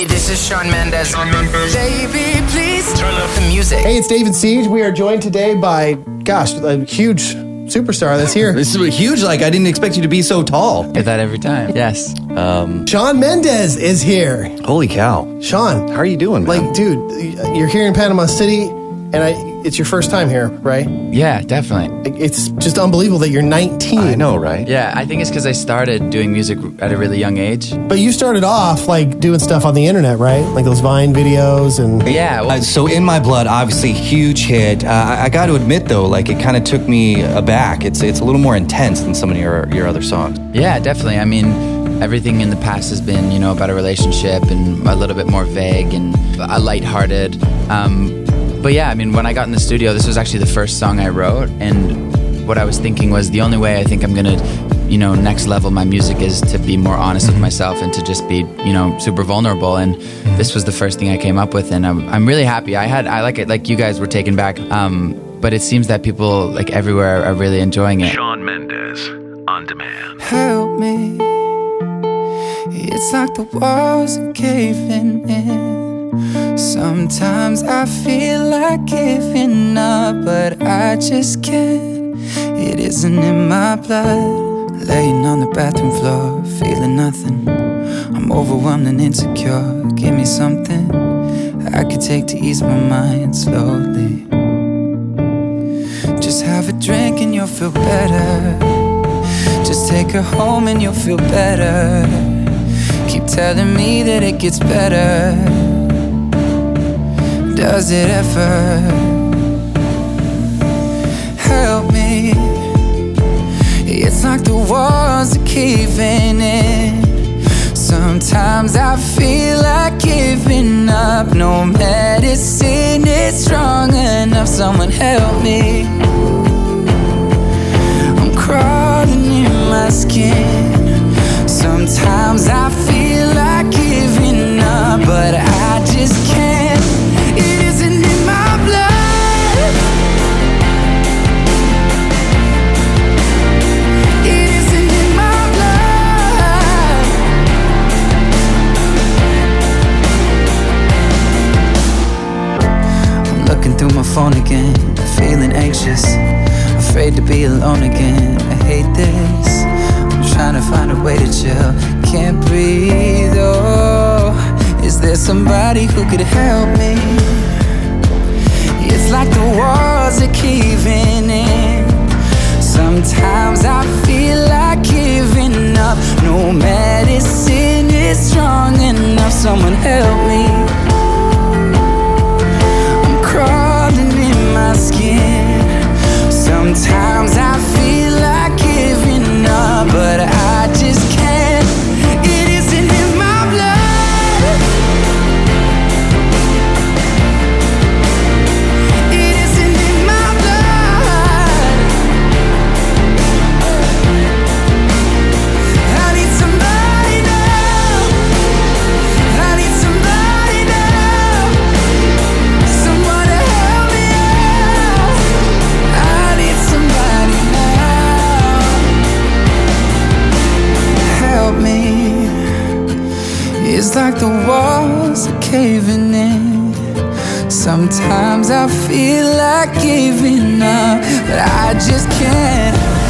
Hey, this is Shawn Mendes. Baby, please turn up the music. Hey, it's David Siege. We are joined today by, a huge superstar that's here. This is huge. I didn't expect you to be so tall. Get that every time. Yes. Shawn Mendes is here. Holy cow. Shawn. How are you doing, man? Dude, you're here in Panama City, and it's your first time here, right? Yeah, definitely. It's just unbelievable that you're 19. I know, right? Yeah, I think it's because I started doing music at a really young age. But you started off, doing stuff on the internet, right? Like those Vine videos and... Yeah. So In My Blood, obviously, huge hit. I got to admit, though, it kind of took me aback. It's a little more intense than some of your other songs. Yeah, definitely. I mean, everything in the past has been, about a relationship and a little bit more vague and lighthearted. But yeah, I mean, when I got in the studio, this was actually the first song I wrote, and what I was thinking was the only way I think I'm gonna, next level my music is to be more honest with myself and to just be, super vulnerable. And this was the first thing I came up with, and I'm really happy. I like it, like you guys were taken back, but it seems that people everywhere are really enjoying it. Shawn Mendes on demand. Help me. It's like the walls are caving in. Sometimes I feel like giving up, but I just can't. It isn't in my blood. Laying on the bathroom floor, feeling nothing. I'm overwhelmed and insecure. Give me something I could take to ease my mind slowly. Just have a drink and you'll feel better. Just take her home and you'll feel better. Keep telling me that it gets better. Does it ever? Help me. It's like the walls are caving in. Sometimes I feel like giving up. No medicine is strong enough. Someone help me. I'm crawling in my skin. Sometimes I feel like giving up, but I just can't. It isn't in my blood. It isn't in my blood. I'm looking through my phone again, feeling anxious, afraid to be alone again. I hate this. I'm trying to find a way to chill. Can't breathe, oh. Is there somebody who could help me? It's like the walls are caving in. Sometimes I feel like giving up. No medicine is strong enough. Someone help me. I'm crawling in my skin. Sometimes I feel like giving up, but I just can't. It isn't in my blood. It isn't in my blood. I need somebody now. I need somebody now. Someone to help me out. I need somebody now. Help me. It's like the walls are caving in. Sometimes I feel like giving up, but I just can't.